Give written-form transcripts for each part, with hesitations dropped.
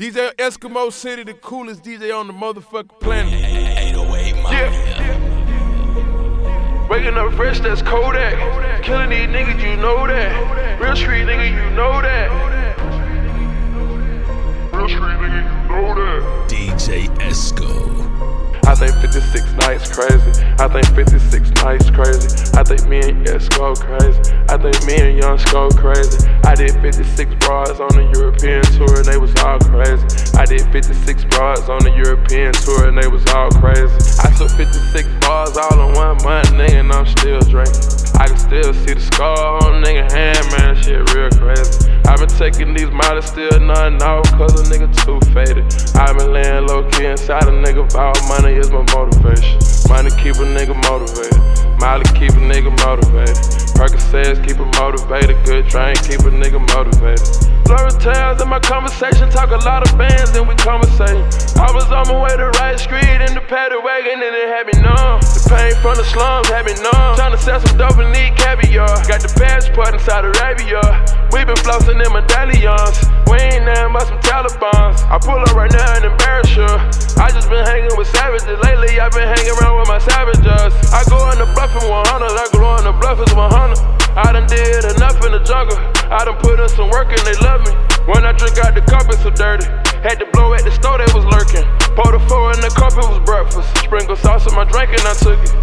DJ Eskimo City, the coolest DJ on the motherfucking planet. 808 Mafia. Waking up fresh, that's Kodak. Killing these niggas, you know that. Real street nigga, you know that. Real street nigga, you know that. DJ Esco. I think 56 nights crazy. I think 56 nights crazy. I think me and Esco crazy. I think me and Young Sko crazy. I did 56 bras on the European tour and they was all crazy. I did 56 bras on the European tour and they was all crazy. I took 56 bars all in 1 month, nigga, and I'm still drinking. I can still see the scar on a nigga hand, man, shit real crazy. I been taking these models, still nothing off, cause a nigga too faded. I been laying low key inside a nigga, vow money is my motivation. Money keep a nigga motivated. Molly keep a nigga motivated. Percocets keep a motivated. Good drink keep a nigga motivated. Blurry tales in my conversation, talk a lot of bands and we conversating. I was on my way to Right Street in the paddy wagon and it had me numb. The pain from the slums had me numb. Tryna sell some dope and need caviar. Got the passport in Saudi Arabia. We been flossing in medallions. We ain't nothing but some Talibans. I pull up right now and embarrass you. I just been hanging with savages. Lately I been hanging around with my savages. I go in the bluffing 100, I go on the bluffers 100. I done did enough in the jungle. I done put in some work and they love me. When I drink out the cup, it's so dirty. Had to blow at the store, they was lurking. Poured a 4 in the cup, it was breakfast. Sprinkle sauce in my drink and I took it.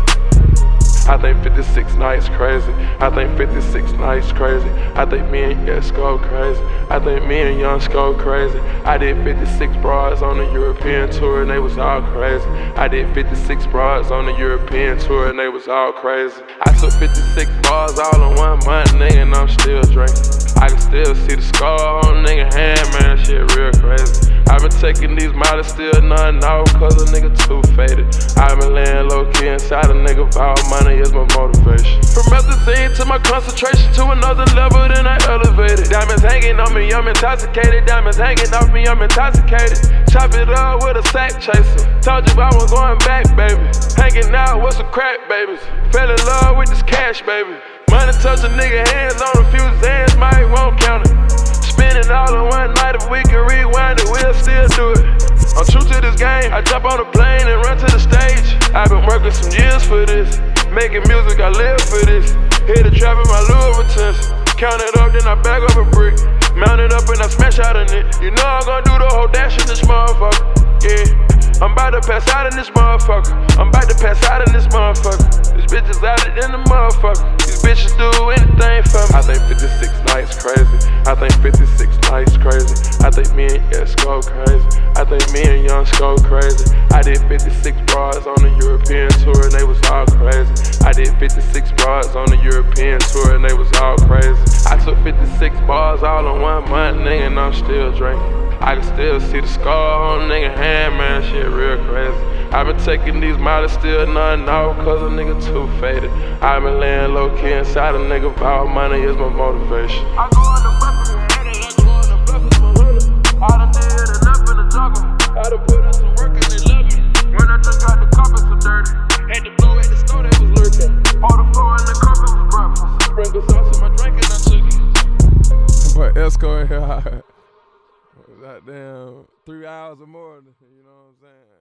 I think 56 nights crazy. I think 56 nights crazy. I think me and Esco crazy. I think me and Young Sko crazy. I did 56 bras on the European tour and they was all crazy. I did 56 bras on the European tour and they was all crazy. I took 56 bars all in 1 month, nigga, and I'm still drinking. I can still see the scar on a nigga hand, man, shit real crazy. I been taking these models, still nothing off, cause a nigga too faded. I been laying low key inside a nigga, vow money is my motivation. From methazine to my concentration to another level, then I elevated. Diamonds hanging on me, I'm intoxicated. Diamonds hanging off me, I'm intoxicated. Chop it up with a sack chaser. Told you I was going back, baby. Hanging out with some crack babies. Fell in love with this cash, baby. Money touch a nigga hands on a few Zans, might won't count it. Spend it all in 1 night, if we can rewind it, we'll still do it. I'm true to this game, I jump on a plane and run to the stage. I've been working some years for this. Making music, I live for this. Hit the trap in my Louis Vuittons. Count it up, then I bag up a brick. Mount it up and I smash out in it. You know I'm gonna do the whole dash in this motherfucker. Yeah, I'm about to pass out in this motherfucker. I'm about to pass out in this motherfucker. These bitches out in the motherfucker. These bitches do anything for me. I think 56 nights crazy. I think 56 nights crazy. I think me and Esco crazy. I think me and Young Sko crazy. I did 56 bras on the European tour and they was all crazy. I did 56 bras on the European tour and they was all crazy. I took 56 bars all in 1 month, nigga, and I'm still drinking. I can still see the scar on a nigga hand, man, shit real crazy. I been taking these models, still nothing off, cause a nigga too faded. I been laying low key inside a nigga, vow money is my motivation. I go on the bluffers 100, I go on the bluffers 100. I done did enough in the jungle. I done put in some work and they love me. When I drink out the cup, it's so dirty. Had to blow at the store, they was lurking. Poured a 4 in the cup, it was breakfast. Sprinkle sauce in my drink and I took it. But Esco in here, goddamn 3 hours or more, you know what I'm saying?